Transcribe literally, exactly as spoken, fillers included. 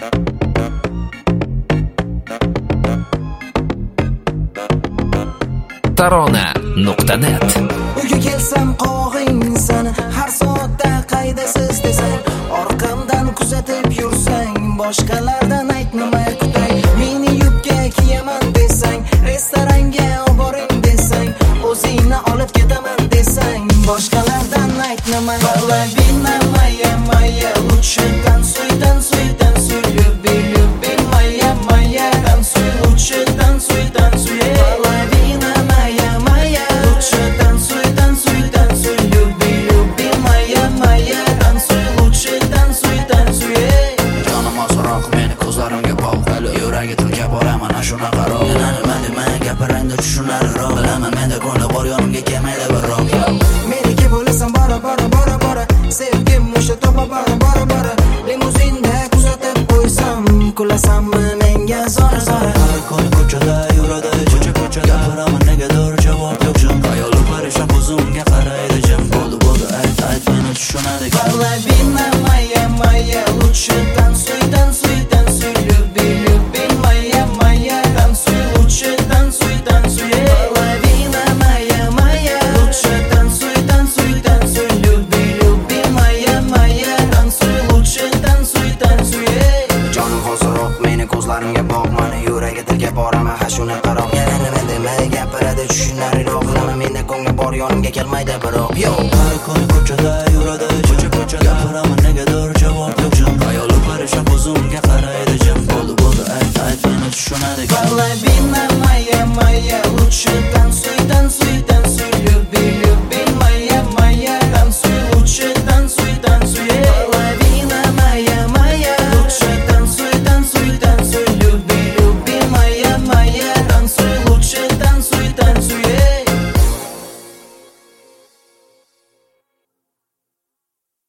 tarona nuqta net. Uyga kelsam qog'ing sani, har soatda qaydasiz desang, orqamdan kuzatib yursang, boshqalardan aytmay kutay. Meni yubka kiyaman desang, restoranga oboring desang, o'zingni olib ketaman desang, boshqalardan aytmay. Половина моя, моя, лучше танцуй, танцуй, танцуй, люби, люби, моя, моя, танцуй, лучше танцуй, танцуй. Половина моя, моя, лучше танцуй, танцуй, танцуй, люби, люби, моя, моя, танцуй, лучше танцуй, танцуй. Jonim ozroq, meni ko'zlarimga bog', yuragi tilka boraman shunaqa roq. Nima demay gapirangda tushunarliroq, bilaman menda ko'ngli bor, yonimga kelmaydi biroq. Meniki bo'lasan bora bora bora bora, sevgim o'sha topa bora bora bora. Limuzinda kuzatib qo'ysam, kulasanmi menga zora zora. Har kuni